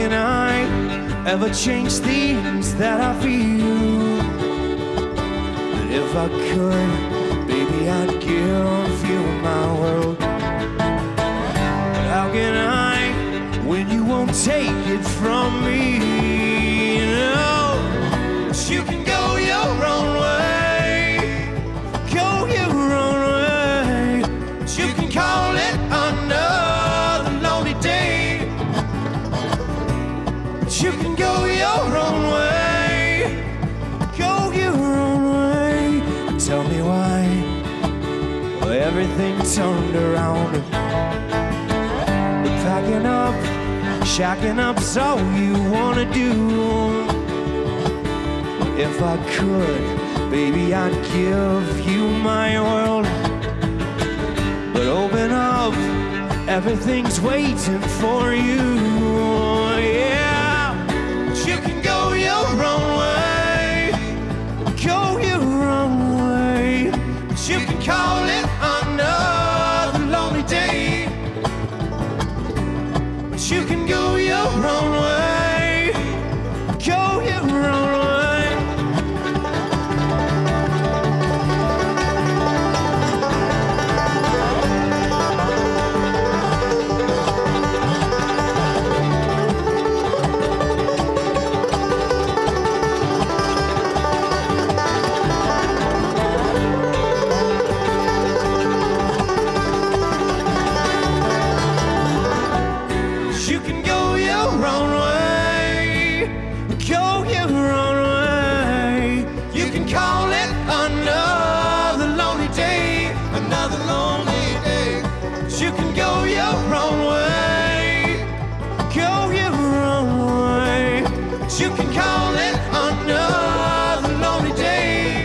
can I ever change things that I feel? But if I could, baby, I'd give you my world. But how can I when you won't take it from me? No, but you can go your own way, go your own way. But you can call it another lonely day. But you can go your own way, go your own way. Tell me why everything turned around. We're packing up, shacking up's all you wanna do. If I could, baby, I'd give you my world. But open up, everything's waiting for you. Yeah, but you can go your own way, go your own way. But you can call it another lonely day. But you can go your own way, go your own way. You can go your own way, go your own way. You can call it another lonely day, another lonely day. You can go your own way, go your own way. You can call it another lonely day.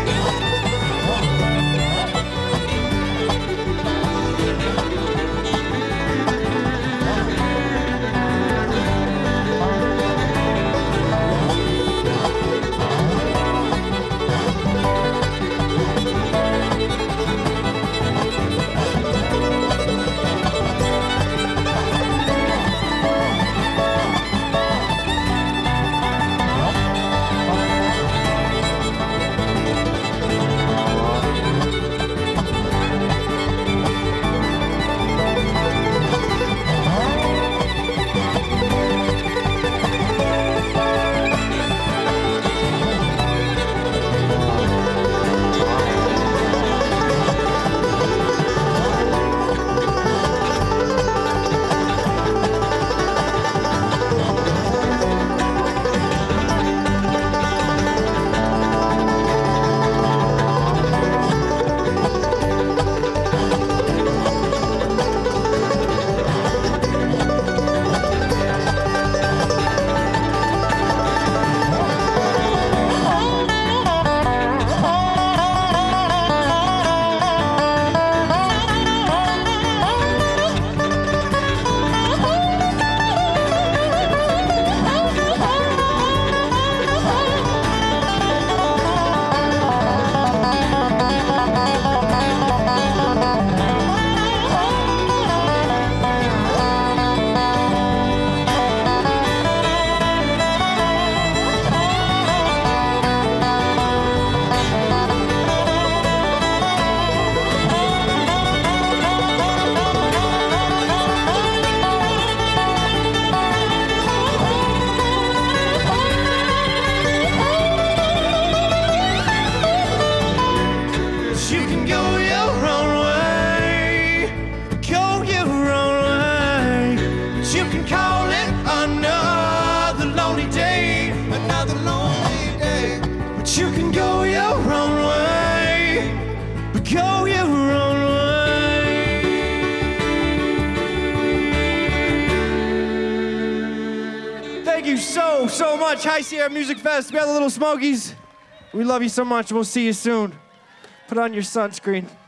You can go your own way, but go your own way. Thank you so much. High Sierra Music Fest. We are the Little Smokies. We love you so much. We'll see you soon. Put on your sunscreen.